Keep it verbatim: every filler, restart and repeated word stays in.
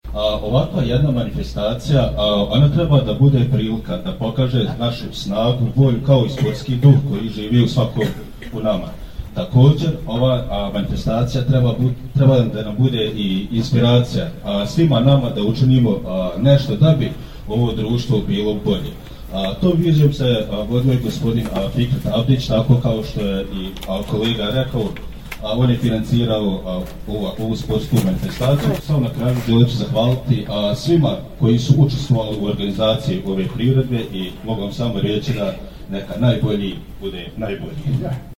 A, ovakva jedna manifestacija, a, ona treba da bude prilika da pokaže našu snagu, volju kao i sportski duh koji živi u svakom u nama. Također, ova a, manifestacija treba, bu, treba da nam bude i inspiracija a, svima nama da učinimo a, nešto da bi ovo društvo bilo bolje. A, to vizijom se vodio i gospodin a, Fikret Abdić, tako kao što je i a, kolega rekao, a, on je financirao a, ovu, ovu sportsku manifestaciju. Samo na kraju želim zahvaliti a, svima koji su učestvovali u organizaciji ove priredbe i mogu vam samo reći da neka najbolji bude najbolji.